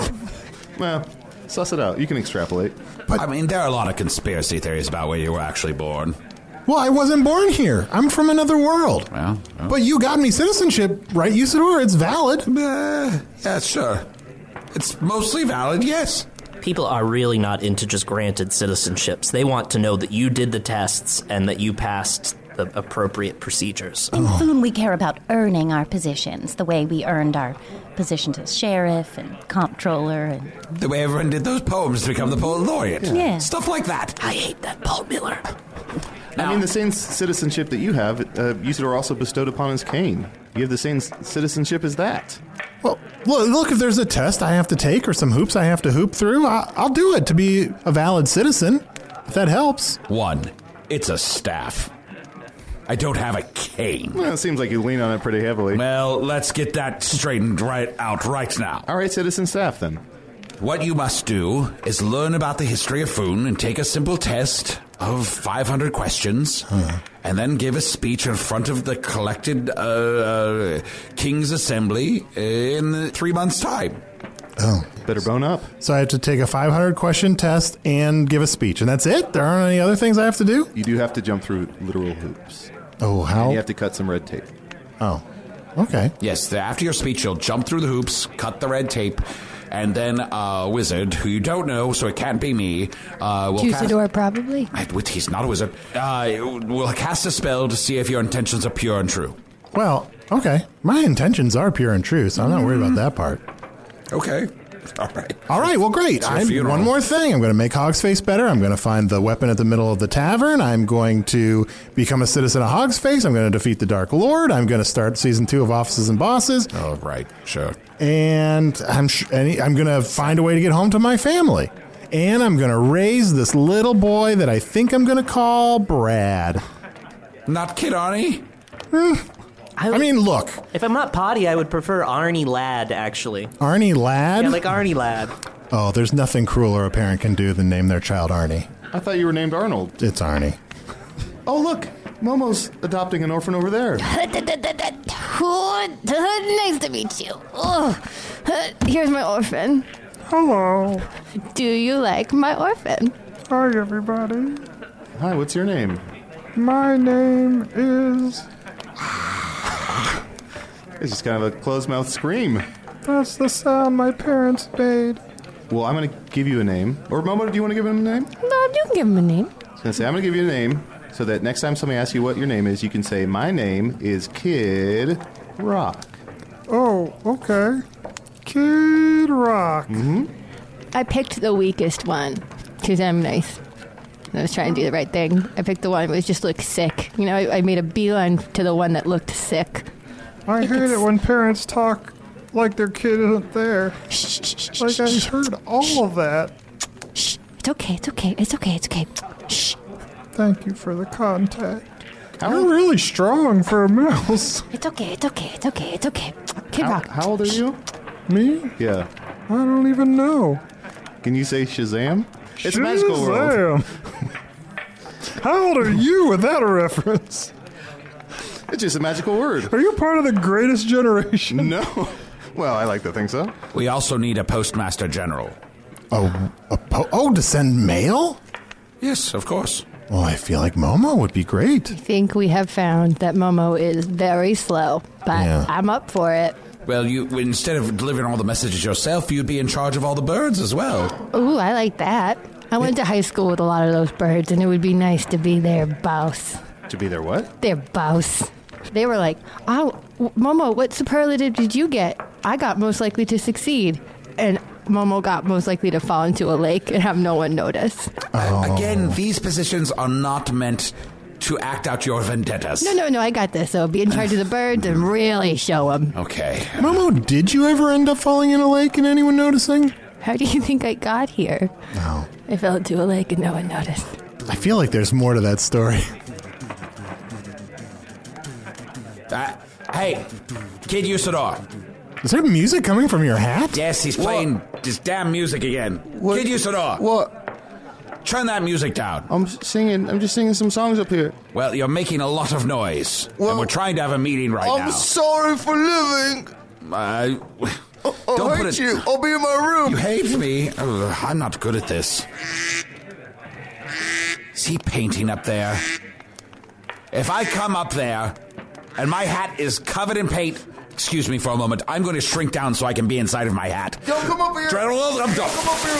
Well, suss it out. You can extrapolate. But I mean, there are a lot of conspiracy theories about where you were actually born. Well, I wasn't born here. I'm from another world. Well, well. But you got me citizenship, right, Usador? It's valid. Uh, yeah, sure. It's mostly valid, yes. People are really not into just granted citizenships. They want to know that you did the tests and that you passed the appropriate procedures. In Foon, we care about earning our positions, the way we earned our positions as sheriff and comptroller and... The way everyone did those poems to become the poet laureate. Yeah. Stuff like that. I hate that Paul Miller. I mean, the same citizenship that you have, uh, Usador also bestowed upon his cane. You have the same c- citizenship as that. Well, look, look, if there's a test I have to take or some hoops I have to hoop through, I- I'll do it to be a valid citizen, if that helps. One, it's a staff. I don't have a cane. Well, it seems like you lean on it pretty heavily. Well, let's get that straightened right out right now. All right, citizen staff, then. What you must do is learn about the history of Foon and take a simple test of five hundred questions, huh. and then give a speech in front of the collected uh, uh, King's Assembly in three months' time. Oh. Better bone up. So I have to take a five hundred question test and give a speech, and that's it? There aren't any other things I have to do? You do have to jump through literal hoops. Oh, how? And you have to cut some red tape. Oh, okay. Yes, the, after your speech, you'll jump through the hoops, cut the red tape, and then a wizard, who you don't know, so it can't be me, uh, will Usador, cast... probably. I, he's not a wizard. Uh, will cast a spell to see if your intentions are pure and true. Well, okay. My intentions are pure and true, so I'm not worried about that part. Okay. All right. All right, well, great. I'm, one more thing. I'm going to make Hogsface better. I'm going to find the weapon at the middle of the tavern. I'm going to become a citizen of Hogsface. I'm going to defeat the Dark Lord. I'm going to start season two of Offices and Bosses. Oh, right. Sure. And I'm sh- and I'm going to find a way to get home to my family. And I'm going to raise this little boy that I think I'm going to call Brad. Not Kid Arnie? Hmm. I, I mean, look. If I'm not potty, I would prefer Arnie Ladd, actually. Arnie Ladd? Yeah, like Arnie Ladd. Oh, there's nothing crueler a parent can do than name their child Arnie. I thought you were named Arnold. It's Arnie. Oh, look. Momo's adopting an orphan over there. Nice to meet you. Oh, here's my orphan. Hello. Do you like my orphan? Hi, everybody. Hi, what's your name? My name is... It's just kind of a closed-mouth scream. That's the sound my parents made. Well, I'm going to give you a name. Or, Momo, do you want to give him a name? No, you can give him a name. I was going to say, I'm going to give you a name so that next time somebody asks you what your name is, you can say, my name is Kid Rock. Oh, okay. Kid Rock. Mm-hmm. I picked the weakest one because I'm nice. I was trying to do the right thing. I picked the one that was just looked sick. You know, I, I made a beeline to the one that looked sick. I hate it when parents talk like their kid isn't there. Shh, shh, shh, like shh, I shh. heard all of that. Shh. It's okay, it's okay, it's okay, it's okay. Shh. Thank you for the contact. How You're old? really strong for a mouse. It's okay, it's okay, it's okay, it's okay. Kid How, Rock. how old are you? Me? Yeah. I don't even know. Can you say Shazam? It's a magical world. How old are you with that a reference? It's just a magical word. Are you part of the greatest generation? No. Well, I like to think so. We also need a postmaster general. Oh, a po- oh, to send mail? Yes, of course. Well, I feel like Momo would be great. I think we have found that Momo is very slow, but Yeah. I'm up for it. Well, you instead of delivering all the messages yourself, you'd be in charge of all the birds as well. Ooh, I like that. I went to high school with a lot of those birds, and it would be nice to be their boss. To be their what? Their boss. They were like, oh, Momo, what superlative did you get? I got most likely to succeed. And Momo got most likely to fall into a lake and have no one notice. Uh, again, these positions are not meant to act out your vendettas. No, no, no, I got this. So be in charge of the birds and really show them. Okay. Momo, did you ever end up falling in a lake and anyone noticing? How do you think I got here? No. I fell into a lake and no one noticed. I feel like there's more to that story. Uh, hey, Kid Usador. Is there music coming from your hat? Yes, he's playing this damn music again. What? Kid Usador. What? Turn that music down. I'm singing. I'm just singing some songs up here. Well, you're making a lot of noise. Well, and we're trying to have a meeting right I'm now. sorry for living. Uh, I don't hate put it, you. I'll be in my room. You hate me? Ugh, I'm not good at this. Is he painting up there? If I come up there and my hat is covered in paint, excuse me for a moment, I'm going to shrink down so I can be inside of my hat. Yo, come up here. Come up here.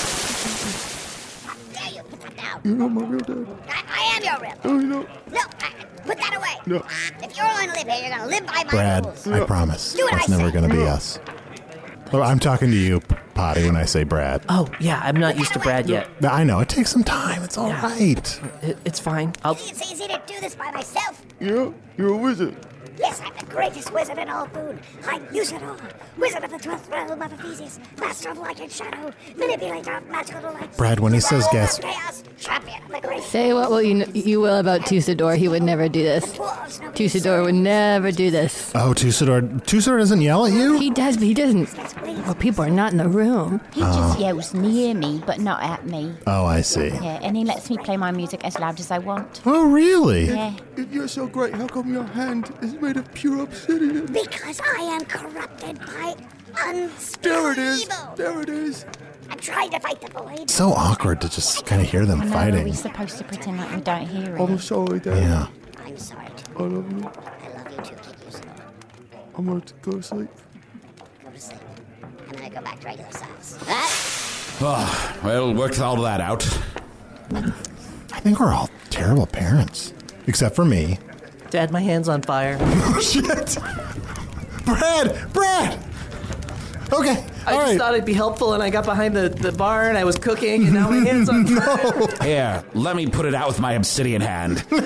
Yeah, you put that down. You're not my real dad. I, I am your real dad. No, you don't. No, I, put that away. No. If you're going to live here, you're going to live by my Brad, rules. I promise. Do what That's I never say. going to be No. us. Oh, I'm talking to you. potty when I say Brad. Oh, yeah, I'm not used to Brad yet. I know, it takes some time. It's all Yeah. right. It, it's fine. I'll... It's easy to do this by myself. Yeah, you're a wizard. Yes, I'm the greatest wizard in all food. I use it all. Wizard of the twelfth realm of Ephesians, master of light and shadow, manipulator of magical delights. Brad, when he says Devour of gas- chaos, champion of the great. Say what will you, you will about Tusador. He would never do this. Tusador would never do this. Oh, Tusador. Tusador doesn't yell at you? He does, but he doesn't. Well, people are not in the room. He Oh. just yells near me, but not at me. Oh, I see. Yeah, and he lets me play my music as loud as I want. Oh, really? Yeah. If you're so great, how come your hand is made of pure obsidian? Because I am corrupted by There it unspeakable is. evil. There it is. I'm trying to fight the void. So awkward to just kind of hear them I know, are fighting. we supposed to pretend like we don't hear it? I'm sorry, Dad. Yeah. I'm sorry. I love you. I love you too, Kid Usador. I'm going to go to sleep. Go to sleep. I'm gonna go back to regular size. Oh, well, worked all that out. I think we're all terrible parents. Except for me. Dad, my hand's on fire. Oh, shit! Brad! Brad! Okay, I all just right. thought it'd be helpful, and I got behind the, the bar, and I was cooking, and now my hand's on fire. Here, let me put it out with my obsidian hand. No!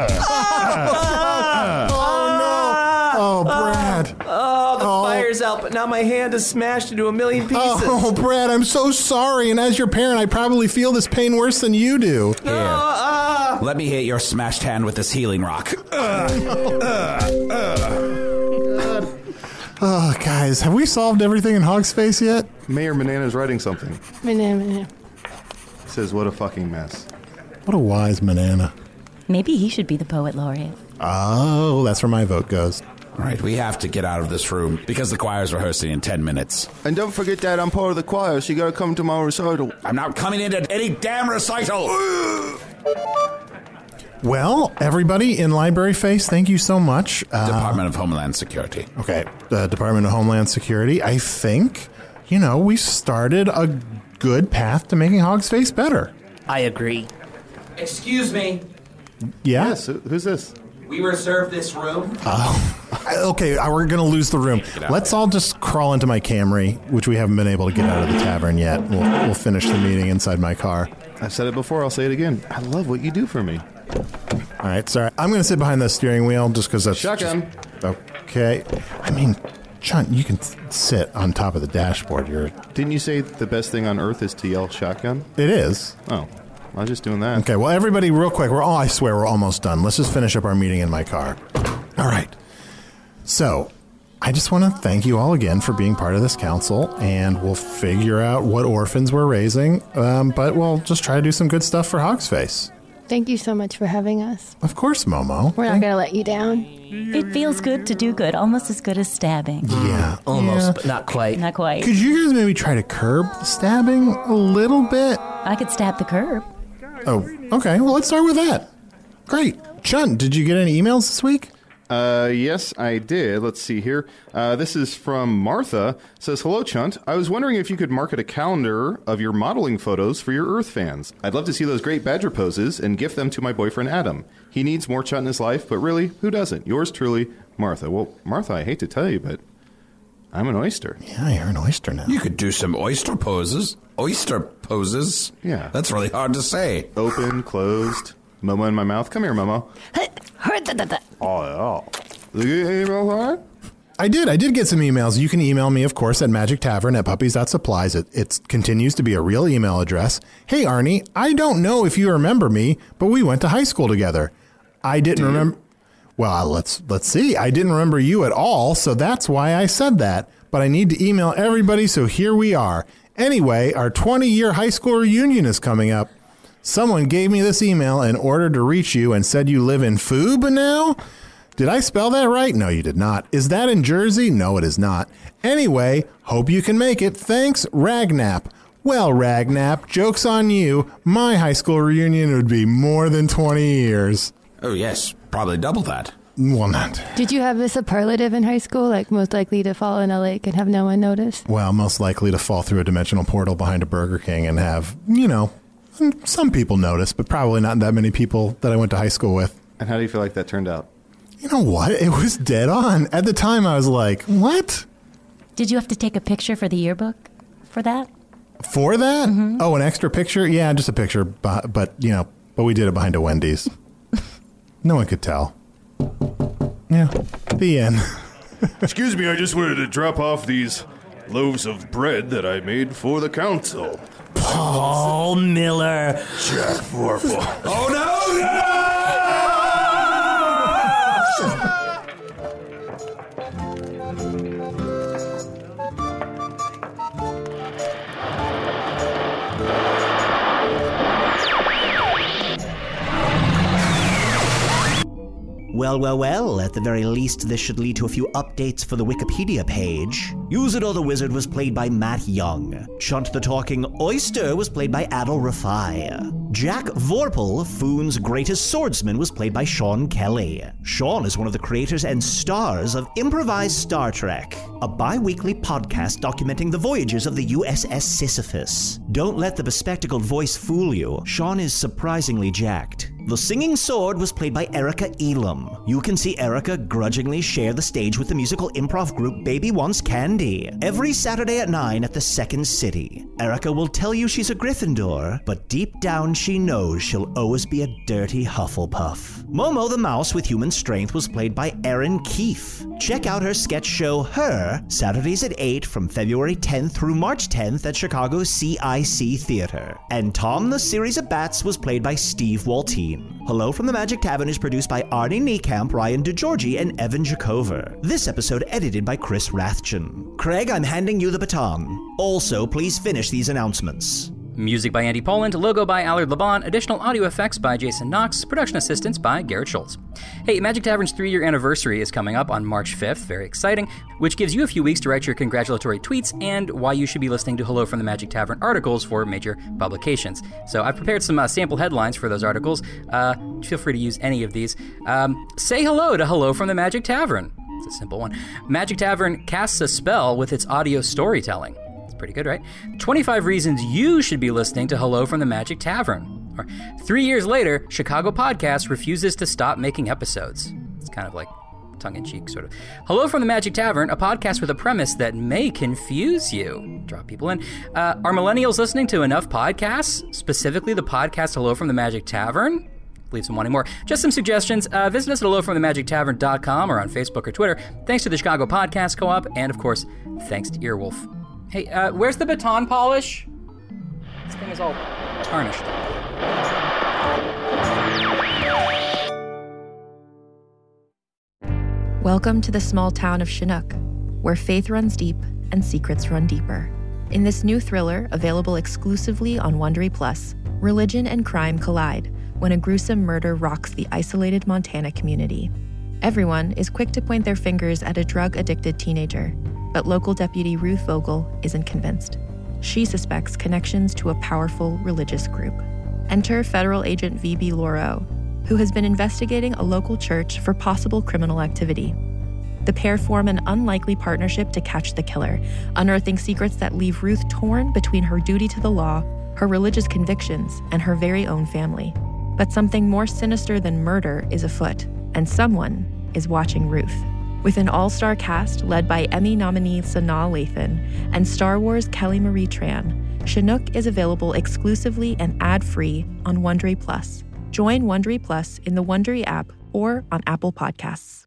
Oh, no! Oh, Brad. Oh, the Oh. fire's out, but now my hand is smashed into a million pieces. Oh, Brad, I'm so sorry. And as your parent, I probably feel this pain worse than you do. Here, Ah! let me hit your smashed hand with this healing rock. Uh, uh, uh. Oh, guys, have we solved everything in Hog's Face yet? Mayor Manana's writing something. Banana. Says, what a fucking mess. What a wise banana. Maybe he should be the poet laureate. Oh, that's where my vote goes. All right, we have to get out of this room because the choir's rehearsing in ten minutes. And don't forget, Dad, I'm part of the choir, so you gotta come to my recital. I'm not coming into any damn recital. Well, everybody in Library Face, thank you so much. Uh, Department of Homeland Security. Okay, the Department of Homeland Security. I think, you know, we started a good path to making Hog's Face better. I agree. Excuse me. Yeah? Yes, who- who's this? We reserved this room. Oh, okay, uh, we're going to lose the room. Let's all just crawl into my Camry, which we haven't been able to get out of the tavern yet. We'll, we'll finish the meeting inside my car. I've said it before, I'll say it again. I love what you do for me. All right, sorry. I'm going to sit behind the steering wheel just because that's... Shotgun. just- okay. I mean, John, you can sit on top of the dashboard. You're... Didn't you say the best thing on earth is to yell shotgun? It is. Oh, I was just doing that. Okay, well, everybody, real quick. We're all, I swear, we're almost done. Let's just finish up our meeting in my car. All right. So, I just want to thank you all again for being part of this council, and we'll figure out what orphans we're raising, um, but we'll just try to do some good stuff for Hog's Face. Thank you so much for having us. Of course, Momo. We're not going to let you down. It feels good to do good, almost as good as stabbing. Yeah. Almost, Yeah. but not quite. Not quite. Could you guys maybe try to curb the stabbing a little bit? I could stab the curb. Oh, okay. Well, let's start with that. Great. Chunt, did you get any emails this week? Uh, yes, I did. Let's see here. Uh, this is from Martha. It says, hello, Chunt. I was wondering if you could market a calendar of your modeling photos for your Earth fans. I'd love to see those great badger poses and gift them to my boyfriend, Adam. He needs more Chunt in his life, but really, who doesn't? Yours truly, Martha. Well, Martha, I hate to tell you, but I'm an oyster. Yeah, you're an oyster now. You could do some oyster poses. Oyster poses? Yeah. That's really hard to say. Open, closed, Momo in my mouth. Come here, Momo. Oh, yeah. Did you get any emails on it? I did. I did get some emails. You can email me, of course, at magic tavern at puppies dot supplies. It, it continues to be a real email address. Hey, Arnie, I don't know if you remember me, but we went to high school together. I didn't remember. Well, let's let's see. I didn't remember you at all, so that's why I said that. But I need to email everybody, so here we are. Anyway, our twenty-year high school reunion is coming up. Someone gave me this email in order to reach you and said you live in Foob now? Did I spell that right? No, you did not. Is that in Jersey? No, it is not. Anyway, hope you can make it. Thanks, Ragnap. Well, Ragnap, joke's on you. My high school reunion would be more than twenty years. Oh, yes. Probably double that. Well, not. Did you have a superlative in high school, like most likely to fall in a lake and have no one notice? Well, most likely to fall through a dimensional portal behind a Burger King and have, you know, some people notice, but probably not that many people that I went to high school with. And how do you feel like that turned out? You know what? It was dead on. At the time, I was like, what? Did you have to take a picture for the yearbook for that? For that? Mm-hmm. Oh, an extra picture? Yeah, just a picture, but, but you know, but we did it behind a Wendy's. No one could tell. Yeah, the end. Excuse me, I just wanted to drop off these loaves of bread that I made for the council. Paul Miller. Jack Vorpal. Oh, no, no! Well, well, well, at the very least, this should lead to a few updates for the Wikipedia page. Usador the Wizard was played by Matt Young. Chunt the Talking Oyster was played by Adol Rafai. Jack Vorpal, Foon's greatest swordsman, was played by Sean Kelly. Sean is one of the creators and stars of Improvised Star Trek, a bi-weekly podcast documenting the voyages of the U S S Sisyphus. Don't let the bespectacled voice fool you. Sean is surprisingly jacked. The Singing Sword was played by Erica Elam. You can see Erica grudgingly share the stage with the musical improv group Baby Wants Candy every Saturday at nine at the Second City. Erica will tell you she's a Gryffindor, but deep down she knows she'll always be a dirty Hufflepuff. Momo the Mouse with human strength was played by Erin Keefe. Check out her sketch show Her, Saturdays at eight from February tenth through March tenth at Chicago's C I C Theater. And Tom the Series of Bats was played by Steve Waltine. Hello from the Magic Tavern is produced by Arnie Niekamp, Ryan DeGiorgi, and Evan Jacover. This episode edited by Chris Rathjen. Craig, I'm handing you the baton. Also, please finish these announcements. Music by Andy Poland, logo by Allard Laban, additional audio effects by Jason Knox, production assistance by Garrett Schultz. Hey, Magic Tavern's three-year anniversary is coming up on March fifth, very exciting, which gives you a few weeks to write your congratulatory tweets and why you should be listening to Hello from the Magic Tavern articles for major publications. So I've prepared some uh, sample headlines for those articles. Uh, feel free to use any of these. Um, say hello to Hello from the Magic Tavern. It's a simple one. Magic Tavern casts a spell with its audio storytelling. Pretty good, right? twenty-five reasons you should be listening to Hello from the Magic Tavern. Or three years later, Chicago Podcast refuses to stop making episodes. It's kind of like tongue-in-cheek, sort of. Hello from the Magic Tavern, a podcast with a premise that may confuse you. Draw people in. Uh, are millennials listening to enough podcasts? Specifically the podcast Hello from the Magic Tavern? Leave some wanting more. Just some suggestions. Uh, visit us at hello from the magic tavern dot com or on Facebook or Twitter. Thanks to the Chicago Podcast Co-op, and of course, thanks to Earwolf. Hey, uh, where's the baton polish? This thing is all tarnished. Welcome to the small town of Chinook, where faith runs deep and secrets run deeper. In this new thriller, available exclusively on Wondery Plus, religion and crime collide when a gruesome murder rocks the isolated Montana community. Everyone is quick to point their fingers at a drug-addicted teenager, but local deputy Ruth Vogel isn't convinced. She suspects connections to a powerful religious group. Enter federal agent V B Lauro, who has been investigating a local church for possible criminal activity. The pair form an unlikely partnership to catch the killer, unearthing secrets that leave Ruth torn between her duty to the law, her religious convictions, and her very own family. But something more sinister than murder is afoot, and someone is watching Ruth. With an all-star cast led by Emmy nominee Sanaa Lathan and Star Wars Kelly Marie Tran, Chinook is available exclusively and ad-free on Wondery Plus. Join Wondery Plus in the Wondery app or on Apple Podcasts.